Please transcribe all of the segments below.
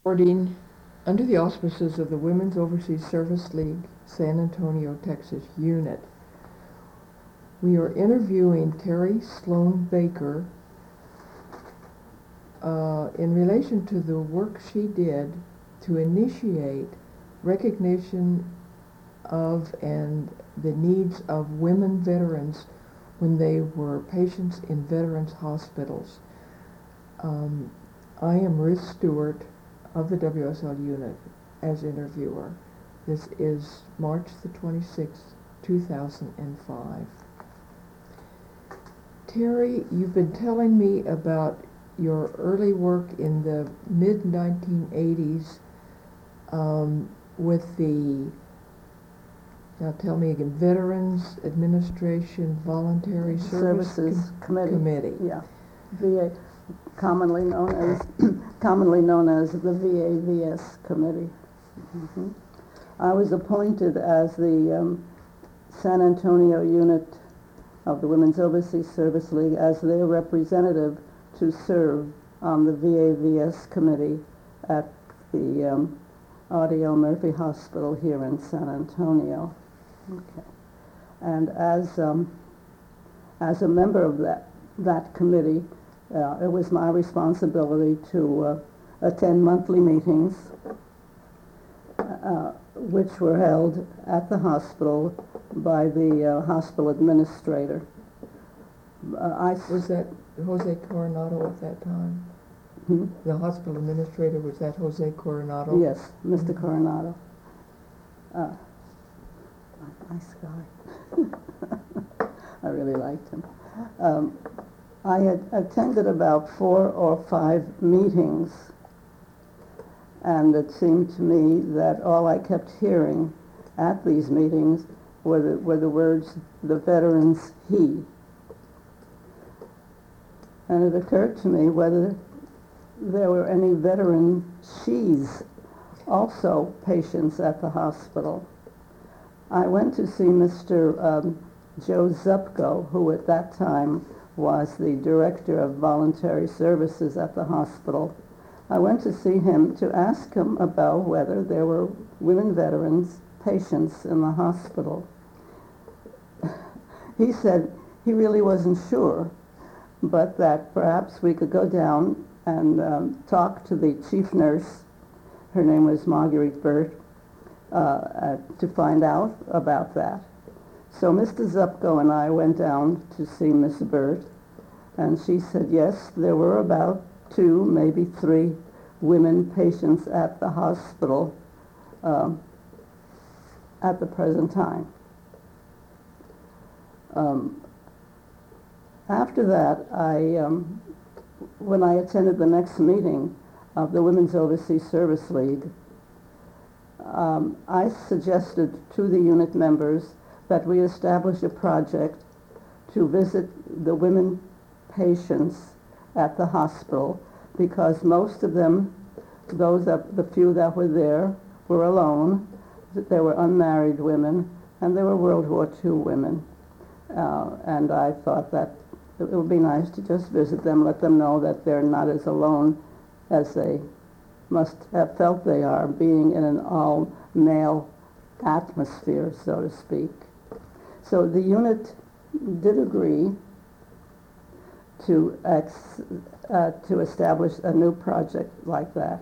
Recording under the auspices of the Women's Overseas Service League, San Antonio, Texas unit. We are interviewing Terry Sloan Baker in relation to the work she did to initiate recognition of and the needs of women veterans when they were patients in veterans hospitals. I am Ruth Stewart of the WSL unit as interviewer. This is March the 26th, 2005. Terry, you've been telling me about your early work in the mid-1980s with the, now tell me again, Veterans Administration Voluntary Services Committee. Yeah, VA, commonly known as the VAVS Committee. Mm-hmm. I was appointed as the San Antonio unit of the Women's Overseas Service League as their representative to serve on the VAVS Committee at the R.D.L. Murphy Hospital here in San Antonio. Okay. And as a member of that committee, it was my responsibility to attend monthly meetings, which were held at the hospital by the hospital administrator. Was that Jose Coronado at that time? Hmm? The hospital administrator, was that Jose Coronado? Yes, Mr. Coronado. Nice guy. I really liked him. I had attended about 4 or 5 meetings, and it seemed to me that all I kept hearing at these meetings were the words, "the veterans he." And it occurred to me whether there were any veteran she's also patients at the hospital. I went to see Mr. Joe Zupko, who at that time was the director of voluntary services at the hospital. I went to see him to ask him about whether there were women veterans patients in the hospital. He said he really wasn't sure, but that perhaps we could go down and talk to the chief nurse. Her name was Marguerite Burt, to find out about that. So Mr. Zupko and I went down to see Miss Burt, and she said yes, there were about 2, maybe 3 women patients at the hospital at the present time. After that, when I attended the next meeting of the Women's Overseas Service League, I suggested to the unit members that we establish a project to visit the women patients at the hospital, because most of them, the few that were there, were alone. There were unmarried women, and there were World War II women. And I thought that it would be nice to just visit them, let them know that they're not as alone as they must have felt they are, being in an all-male atmosphere, so to speak. So the unit did agree to establish a new project like that.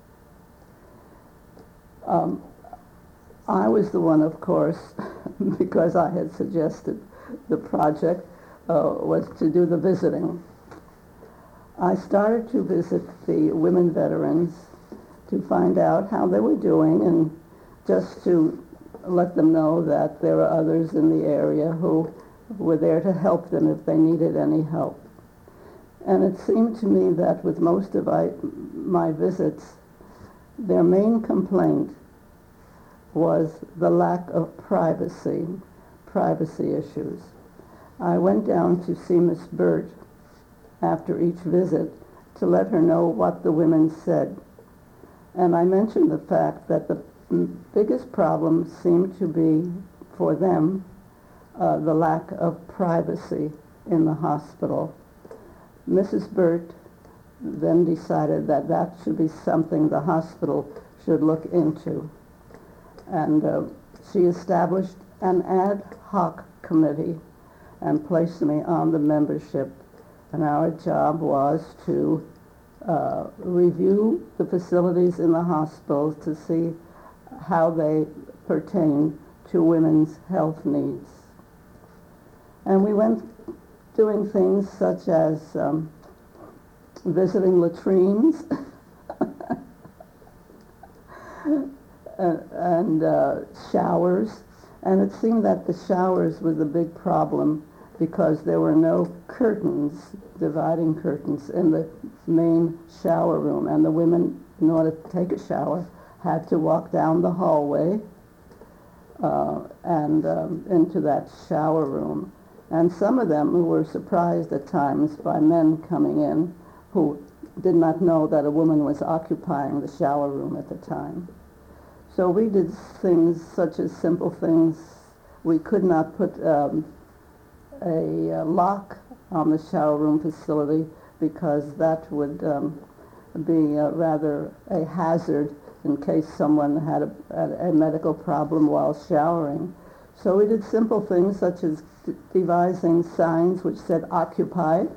I was the one, of course, because I had suggested the project, was to do the visiting. I started to visit the women veterans to find out how they were doing, and just to let them know that there were others in the area who were there to help them if they needed any help. And it seemed to me that with most of my visits, their main complaint was the lack of privacy issues. I went down to see Miss Burt after each visit to let her know what the women said. And I mentioned the fact that the biggest problem seemed to be, for them, the lack of privacy in the hospital. Mrs. Burt then decided that that should be something the hospital should look into. And she established an ad hoc committee and placed me on the membership. And our job was to review the facilities in the hospital to see how they pertain to women's health needs. And we went doing things such as visiting latrines and showers. And it seemed that the showers was a big problem because there were no curtains, dividing curtains, in the main shower room. And the women, in order to take a shower, had to walk down the hallway and into that shower room. And some of them were surprised at times by men coming in who did not know that a woman was occupying the shower room at the time. So we did things such as simple things. We could not put a lock on the shower room facility because that would be rather a hazard in case someone had a medical problem while showering. So we did simple things such as devising signs which said occupied,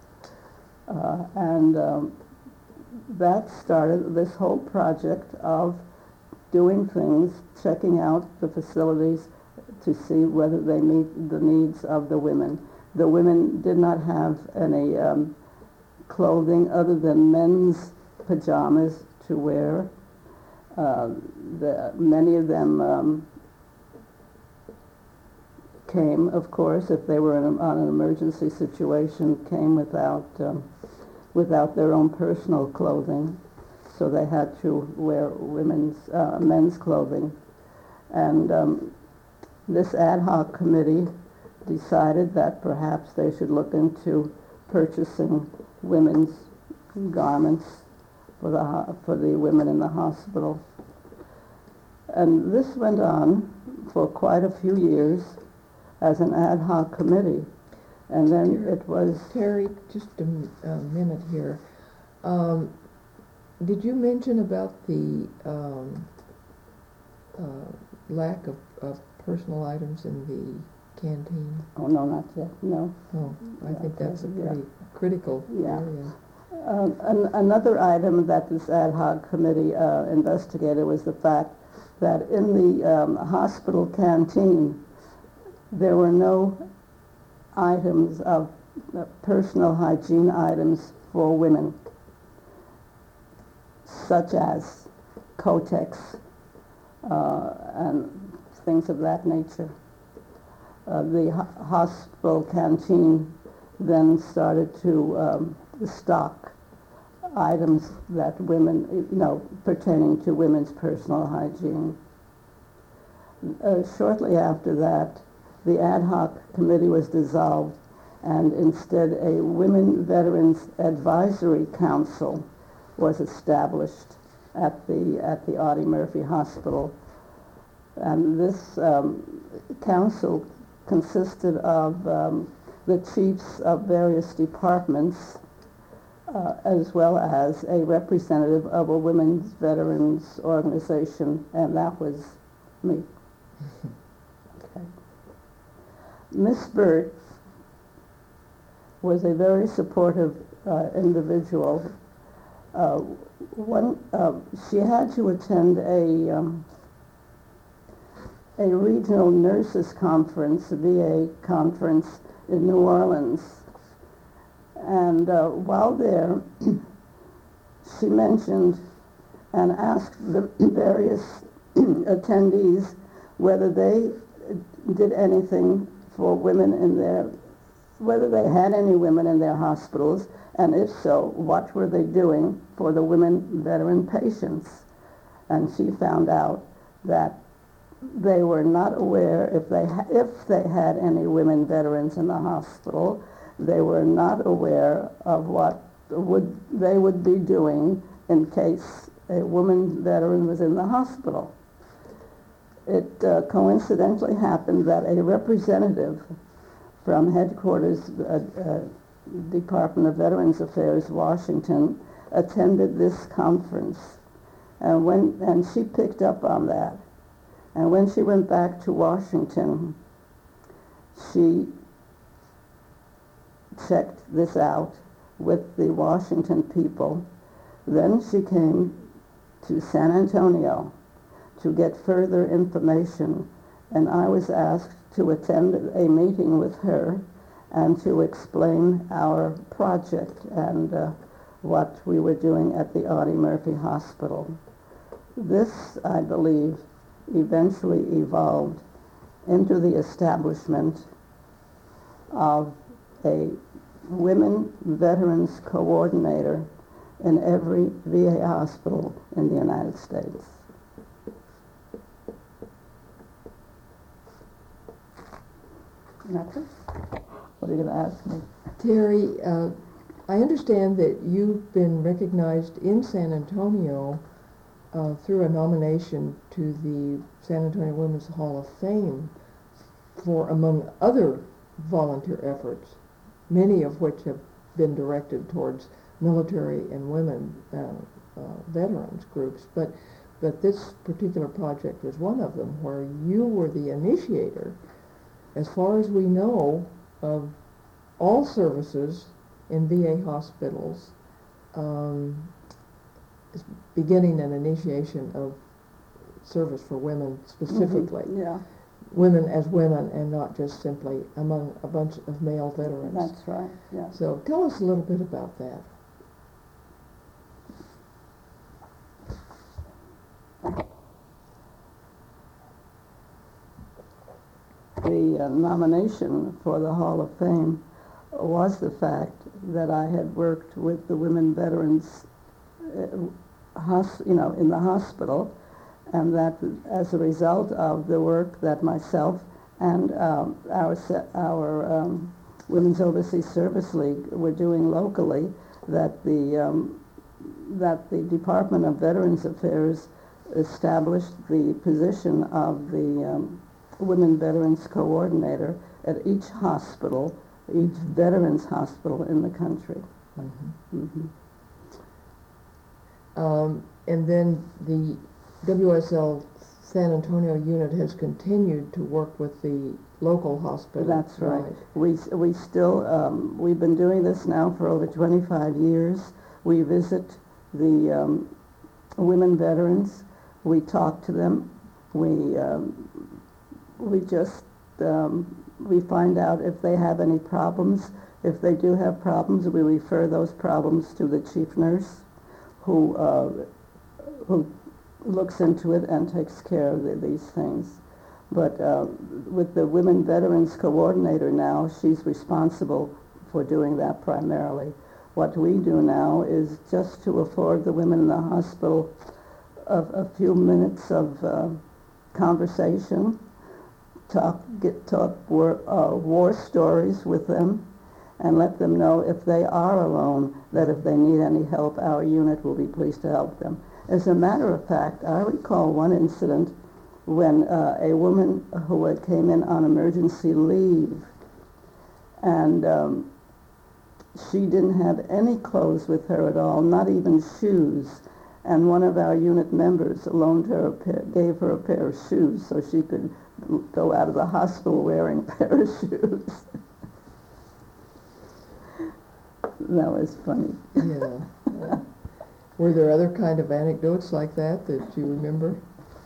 and that started this whole project of doing things, checking out the facilities to see whether they meet the needs of the women. The women did not have any clothing other than men's pajamas to wear. Many of them came, of course, if they were on an emergency situation, came without their own personal clothing, so they had to wear men's clothing. And this ad hoc committee decided that perhaps they should look into purchasing women's garments for the women in the hospital. And this went on for quite a few years as an ad hoc committee. And then it was... Terry, just a minute here. Did you mention about the lack of personal items in the canteen? Oh, no, not yet, no. Oh, I think that's a pretty critical area. Another item that this ad hoc committee investigated was the fact that in the hospital canteen there were no items of personal hygiene items for women, such as Kotex and things of that nature. The hospital canteen then started to stock items that women, pertaining to women's personal hygiene. Shortly after that, the ad hoc committee was dissolved, and instead a Women Veterans Advisory Council was established at the Audie Murphy Hospital. And this council consisted of the chiefs of various departments, as well as a representative of a women's veterans organization, and that was me. Okay. Miss Burt was a very supportive individual. She had to attend a regional nurses conference, a VA conference in New Orleans. And while there, she mentioned and asked the various attendees whether they did anything for women whether they had any women in their hospitals, and if so, what were they doing for the women veteran patients. And she found out that they were not aware if they had any women veterans in the hospital. They were not aware of what they would be doing in case a woman veteran was in the hospital. It coincidentally happened that a representative from headquarters Department of Veterans Affairs, Washington, attended this conference. And she picked up on that. And when she went back to Washington, she checked this out with the Washington people. Then she came to San Antonio to get further information, and I was asked to attend a meeting with her and to explain our project and what we were doing at the Audie Murphy Hospital. This, I believe, eventually evolved into the establishment of a women veterans coordinator in every VA hospital in the United States. That's it. What are you going to ask me? Terry, I understand that you've been recognized in San Antonio through a nomination to the San Antonio Women's Hall of Fame for, among other volunteer efforts, many of which have been directed towards military and women veterans groups. But this particular project was one of them where you were the initiator, as far as we know, of all services in VA hospitals, beginning an initiation of service for women specifically. Mm-hmm. Yeah. Women as women and not just simply among a bunch of male veterans. That's right, yeah. So tell us a little bit about that. The nomination for the Hall of Fame was the fact that I had worked with the women veterans in the hospital, and that as a result of the work that myself and our Women's Overseas Service League were doing locally, that the Department of Veterans Affairs established the position of the Women Veterans Coordinator at each hospital, each veterans hospital in the country. Mm-hmm. Mm-hmm. And then the WSL San Antonio unit has continued to work with the local hospital. That's right. We still, we've been doing this now for over 25 years. We visit the women veterans. We talk to them. We find out if they have any problems. If they do have problems, we refer those problems to the chief nurse, who looks into it and takes care of these things. But with the Women Veterans Coordinator now, she's responsible for doing that primarily. What we do now is just to afford the women in the hospital a few minutes of conversation, talk war stories with them, and let them know if they are alone, that if they need any help, our unit will be pleased to help them. As a matter of fact, I recall one incident when a woman who came in on emergency leave, and she didn't have any clothes with her at all, not even shoes, and one of our unit members loaned her gave her a pair of shoes so she could go out of the hospital wearing a pair of shoes. That was funny. Yeah. Were there other kind of anecdotes like that you remember?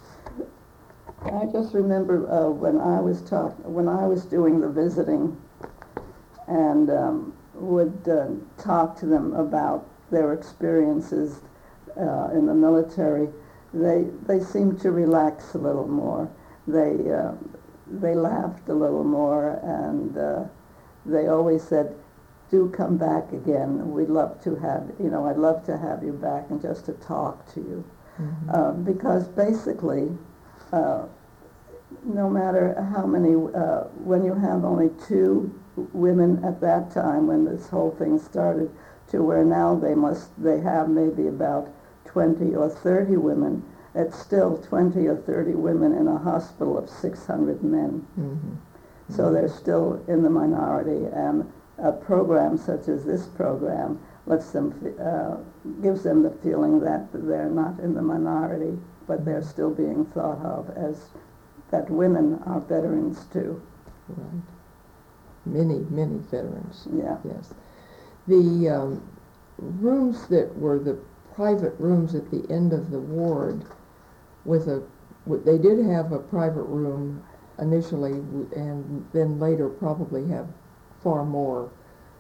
I just remember when I was doing the visiting, and would talk to them about their experiences in the military. They seemed to relax a little more. They laughed a little more, and they always said, "Do come back again. We'd love to have, I'd love to have you back and just to talk to you." Mm-hmm. Because basically, no matter how many, when you have only 2 women at that time when this whole thing started, to where now they have maybe about 20 or 30 women, it's still 20 or 30 women in a hospital of 600 men. Mm-hmm. So they're still in the minority, and a program such as this program lets them, gives them the feeling that they're not in the minority, but they're still being thought of as that women are veterans too. Right. Many, many veterans. Yeah. Yes. The rooms that were the private rooms at the end of the ward, they did have a private room initially, and then later probably have far more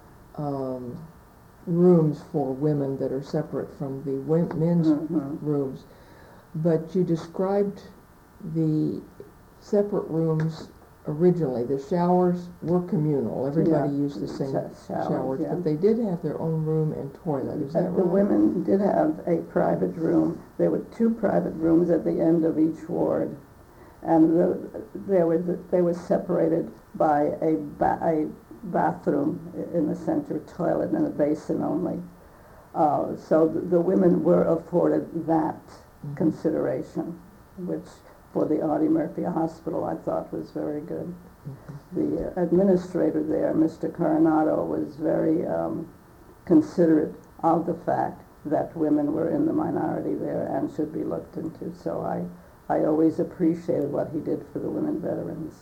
rooms for women that are separate from the men's rooms. But you described the separate rooms originally. The showers were communal. Everybody used the same showers, but they did have their own room and toilet. Is that right? The women did have a private room. There were 2 private rooms at the end of each ward, and they were separated by a bathroom in the center, toilet, and a basin only. So the women were afforded that consideration, which for the Audie Murphy Hospital I thought was very good. The administrator there, Mr. Coronado, was very considerate of the fact that women were in the minority there and should be looked into. So I always appreciated what he did for the women veterans.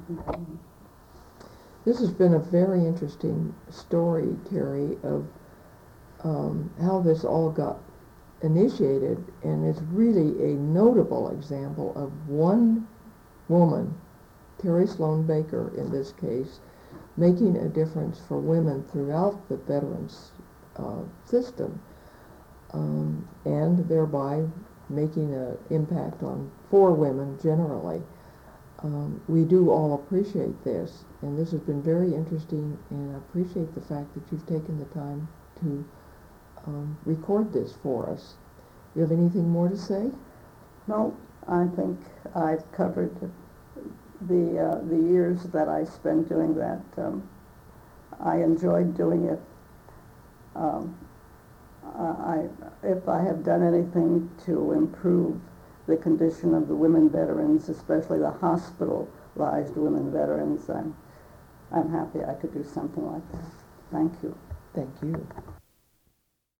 This has been a very interesting story, Terry, of how this all got initiated, and it's really a notable example of one woman, Terry Sloan Baker in this case, making a difference for women throughout the veterans system, and thereby making an impact for women generally. We do all appreciate this, and this has been very interesting, and I appreciate the fact that you've taken the time to record this for us. Do you have anything more to say? No, I think I've covered the years that I spent doing that. I enjoyed doing it. If I have done anything to improve the condition of the women veterans, especially the hospitalized women veterans, I'm happy I could do something like that. Thank you. Thank you.